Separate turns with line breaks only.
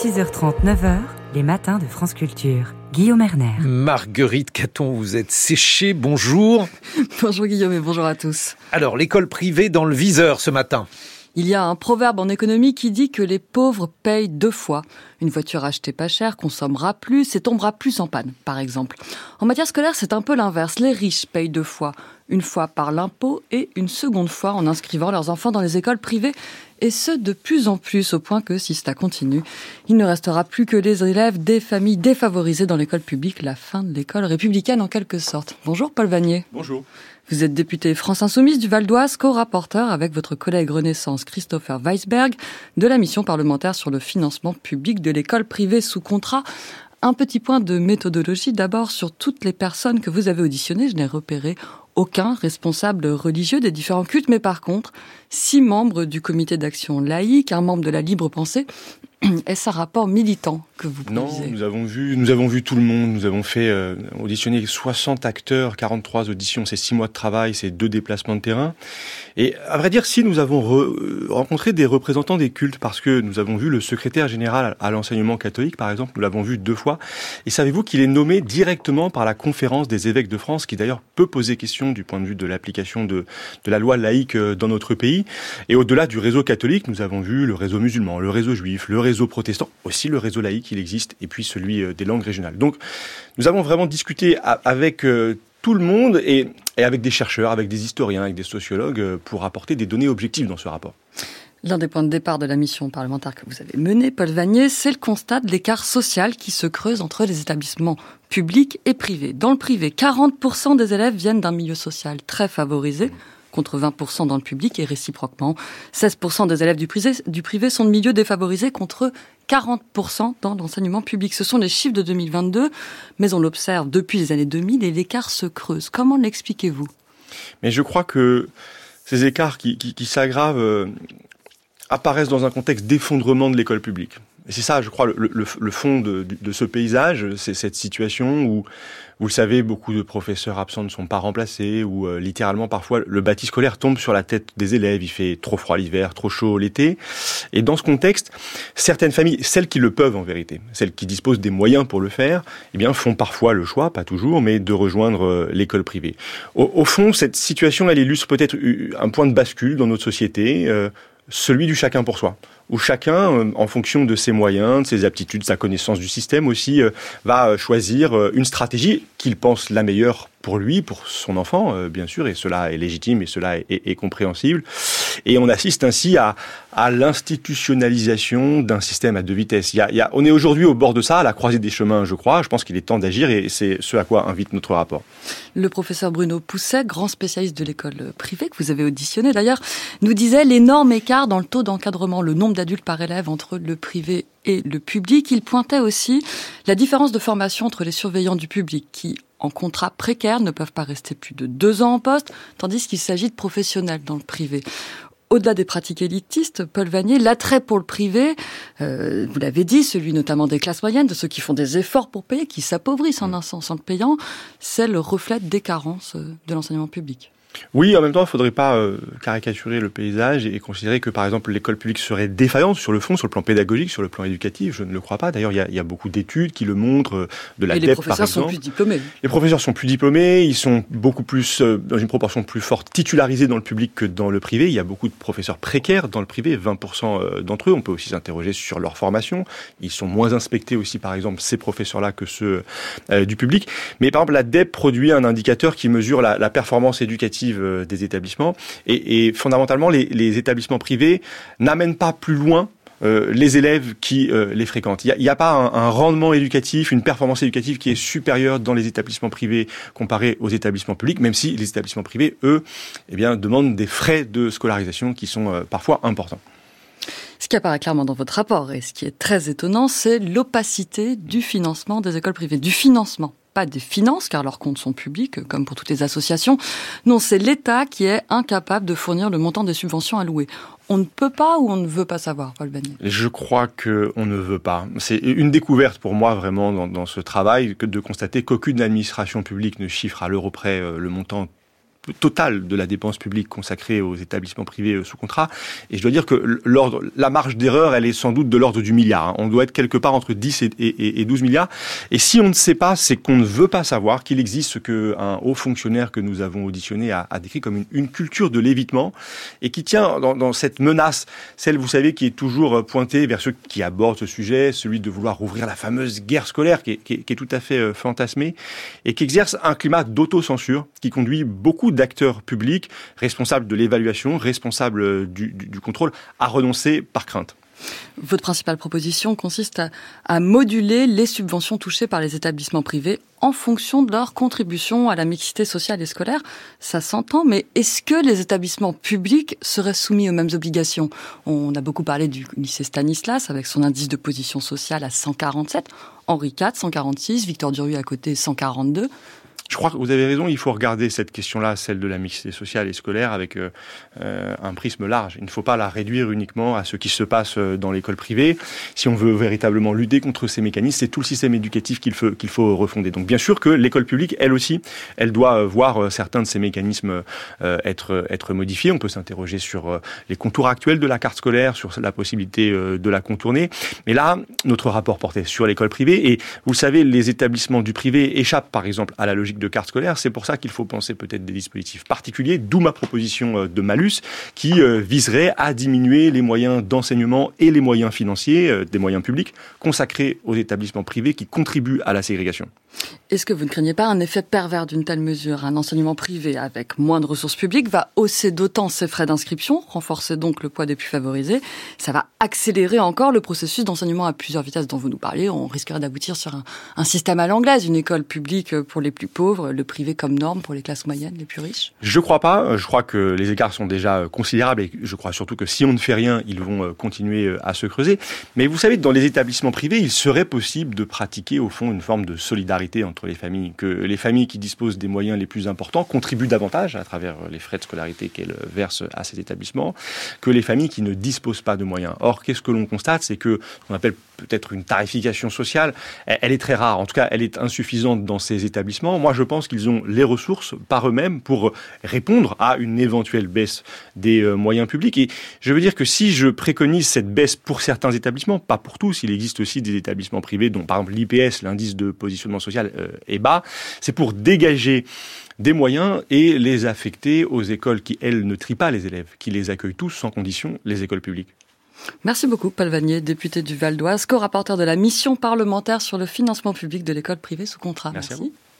6h30, 9h, les matins de France Culture. Guillaume Erner.
Marguerite Caton, vous êtes séchée, bonjour.
Bonjour Guillaume et bonjour à tous.
Alors, l'école privée dans le viseur ce matin.
Il y a un proverbe en économie qui dit que les pauvres payent 2 fois. Une voiture achetée pas chère consommera plus et tombera plus en panne, par exemple. En matière scolaire, c'est un peu l'inverse. Les riches payent 2 fois. Une fois par l'impôt et une seconde fois en inscrivant leurs enfants dans les écoles privées. Et ce, de plus en plus, au point que, si cela continue, il ne restera plus que les élèves des familles défavorisées dans l'école publique, la fin de l'école républicaine en quelque sorte. Bonjour Paul Vanier.
Bonjour.
Vous êtes député France Insoumise du Val d'Oise, co-rapporteur avec votre collègue Renaissance Christopher Weisberg de la mission parlementaire sur le financement public de l'école privée sous contrat. Un petit point de méthodologie d'abord sur toutes les personnes que vous avez auditionnées. Je n'ai repéré aucun responsable religieux des différents cultes, mais par contre, 6 membres du comité d'action laïque, un membre de la libre pensée. Est-ce un rapport militant que vous produisez ?
Non, nous avons vu tout le monde. Nous avons fait auditionner 60 acteurs, 43 auditions, c'est 6 mois de travail, c'est 2 déplacements de terrain. Et à vrai dire, si nous avons rencontré des représentants des cultes, parce que nous avons vu le secrétaire général à l'enseignement catholique, par exemple, nous l'avons vu 2 fois. Et savez-vous qu'il est nommé directement par la conférence des évêques de France, qui d'ailleurs peut poser question du point de vue de l'application de la loi laïque dans notre pays. Et au-delà du réseau catholique, nous avons vu le réseau musulman, le réseau juif, le réseau protestant, aussi le réseau laïque, il existe, et puis celui des langues régionales. Donc, nous avons vraiment discuté avec tout le monde et avec des chercheurs, avec des historiens, avec des sociologues pour apporter des données objectives dans ce rapport.
L'un des points de départ de la mission parlementaire que vous avez menée, Paul Vanier, c'est le constat de l'écart social qui se creuse entre les établissements publics et privés. Dans le privé, 40% des élèves viennent d'un milieu social très favorisé, contre 20% dans le public et réciproquement. 16% des élèves du privé sont de milieux défavorisés contre 40% dans l'enseignement public. Ce sont les chiffres de 2022, mais on l'observe depuis les années 2000 et l'écart se creuse. Comment l'expliquez-vous ?
Mais je crois que ces écarts qui s'aggravent apparaissent dans un contexte d'effondrement de l'école publique. Et c'est ça, je crois, le fond de ce paysage, c'est cette situation où, vous le savez, beaucoup de professeurs absents ne sont pas remplacés, où littéralement parfois le bâti scolaire tombe sur la tête des élèves, il fait trop froid l'hiver, trop chaud l'été. Et dans ce contexte, certaines familles, celles qui le peuvent en vérité, celles qui disposent des moyens pour le faire, eh bien font parfois le choix, pas toujours, mais de rejoindre l'école privée. Au fond, cette situation, elle illustre peut-être un point de bascule dans notre société, celui du chacun pour soi, où chacun, en fonction de ses moyens, de ses aptitudes, de sa connaissance du système aussi, va choisir une stratégie qu'il pense la meilleure pour lui, pour son enfant, bien sûr, et cela est légitime et cela est compréhensible. Et on assiste ainsi à l'institutionnalisation d'un système à 2 vitesses. On est aujourd'hui au bord de ça, à la croisée des chemins, je crois. Je pense qu'il est temps d'agir et c'est ce à quoi invite notre rapport.
Le professeur Bruno Pousset, grand spécialiste de l'école privée, que vous avez auditionné d'ailleurs, nous disait l'énorme écart dans le taux d'encadrement, le nombre d'adultes par élève entre le privé et le public. Il pointait aussi la différence de formation entre les surveillants du public qui, en contrat précaire, ne peuvent pas rester plus de 2 ans en poste, tandis qu'il s'agit de professionnels dans le privé. Au-delà des pratiques élitistes, Paul Vanier, l'attrait pour le privé, vous l'avez dit, celui notamment des classes moyennes, de ceux qui font des efforts pour payer, qui s'appauvrissent en un sens en le payant, c'est le reflet des carences de l'enseignement public.
Oui, en même temps, il ne faudrait pas caricaturer le paysage et considérer que, par exemple, l'école publique serait défaillante sur le fond, sur le plan pédagogique, sur le plan éducatif. Je ne le crois pas. D'ailleurs, il y a beaucoup d'études qui le montrent, de la DEP, par exemple. Et
les professeurs sont plus diplômés.
Les professeurs sont plus diplômés, ils sont beaucoup plus, dans une proportion plus forte, titularisés dans le public que dans le privé. Il y a beaucoup de professeurs précaires dans le privé, 20% d'entre eux. On peut aussi s'interroger sur leur formation. Ils sont moins inspectés aussi, par exemple, ces professeurs-là que ceux du public. Mais par exemple, la DEP produit un indicateur qui mesure la performance éducative des établissements et fondamentalement les établissements privés n'amènent pas plus loin les élèves qui les fréquentent. Il n'y a pas un rendement éducatif, une performance éducative qui est supérieure dans les établissements privés comparé aux établissements publics, même si les établissements privés, eux, demandent des frais de scolarisation qui sont parfois importants.
Ce qui apparaît clairement dans votre rapport et ce qui est très étonnant, c'est l'opacité du financement des écoles privées. Du financement, pas des finances, car leurs comptes sont publics, comme pour toutes les associations. Non, c'est l'État qui est incapable de fournir le montant des subventions allouées. On ne peut pas ou on ne veut pas savoir, Paul Vanier ?
Je crois qu'on ne veut pas. C'est une découverte pour moi vraiment dans ce travail que de constater qu'aucune administration publique ne chiffre à l'euro près le montant totale de la dépense publique consacrée aux établissements privés sous contrat. Et je dois dire que la marge d'erreur, elle est sans doute de l'ordre du milliard. On doit être quelque part entre 10 et 12 milliards. Et si on ne sait pas, c'est qu'on ne veut pas savoir qu'il existe ce qu'un haut fonctionnaire que nous avons auditionné a décrit comme une culture de l'évitement et qui tient dans cette menace, celle, vous savez, qui est toujours pointée vers ceux qui abordent ce sujet, celui de vouloir rouvrir la fameuse guerre scolaire qui est tout à fait fantasmée et qui exerce un climat d'autocensure qui conduit beaucoup d'acteurs publics, responsables de l'évaluation, responsables du contrôle, à renoncer par crainte.
Votre principale proposition consiste à moduler les subventions touchées par les établissements privés en fonction de leur contribution à la mixité sociale et scolaire. Ça s'entend, mais est-ce que les établissements publics seraient soumis aux mêmes obligations ? On a beaucoup parlé du lycée Stanislas avec son indice de position sociale à 147, Henri IV 146, Victor Duruy à côté 142.
Je crois que vous avez raison, il faut regarder cette question-là, celle de la mixité sociale et scolaire, avec un prisme large. Il ne faut pas la réduire uniquement à ce qui se passe dans l'école privée. Si on veut véritablement lutter contre ces mécanismes, c'est tout le système éducatif qu'il faut refonder. Donc bien sûr que l'école publique, elle aussi, elle doit voir certains de ces mécanismes être modifiés. On peut s'interroger sur les contours actuels de la carte scolaire, sur la possibilité de la contourner. Mais là, notre rapport portait sur l'école privée. Et vous le savez, les établissements du privé échappent par exemple à la logique de carte scolaire. C'est pour ça qu'il faut penser peut-être des dispositifs particuliers, d'où ma proposition de malus qui viserait à diminuer les moyens d'enseignement et les moyens financiers, des moyens publics, consacrés aux établissements privés qui contribuent à la ségrégation.
Est-ce que vous ne craignez pas un effet pervers d'une telle mesure ? Un enseignement privé avec moins de ressources publiques va hausser d'autant ses frais d'inscription, renforcer donc le poids des plus favorisés. Ça va accélérer encore le processus d'enseignement à plusieurs vitesses dont vous nous parliez. On risquerait d'aboutir sur un système à l'anglaise, une école publique pour les plus pauvres, le privé comme norme pour les classes moyennes, les plus riches.
Je crois pas. Je crois que les écarts sont déjà considérables et je crois surtout que si on ne fait rien, ils vont continuer à se creuser. Mais vous savez, dans les établissements privés, il serait possible de pratiquer au fond une forme de solidarité entre les familles, que les familles qui disposent des moyens les plus importants contribuent davantage à travers les frais de scolarité qu'elles versent à ces établissements, que les familles qui ne disposent pas de moyens. Or, qu'est-ce que l'on constate ? C'est que on appelle peut-être une tarification sociale, elle est très rare. En tout cas, elle est insuffisante dans ces établissements. Moi, je pense qu'ils ont les ressources par eux-mêmes pour répondre à une éventuelle baisse des moyens publics. Et je veux dire que si je préconise cette baisse pour certains établissements, pas pour tous, il existe aussi des établissements privés dont, par exemple, l'IPS, l'indice de positionnement social, est bas, c'est pour dégager des moyens et les affecter aux écoles qui, elles, ne trient pas les élèves, qui les accueillent tous sans condition, les écoles publiques.
Merci beaucoup, Paul Vanier, député du Val d'Oise, co-rapporteur de la mission parlementaire sur le financement public de l'école privée sous contrat.
Merci.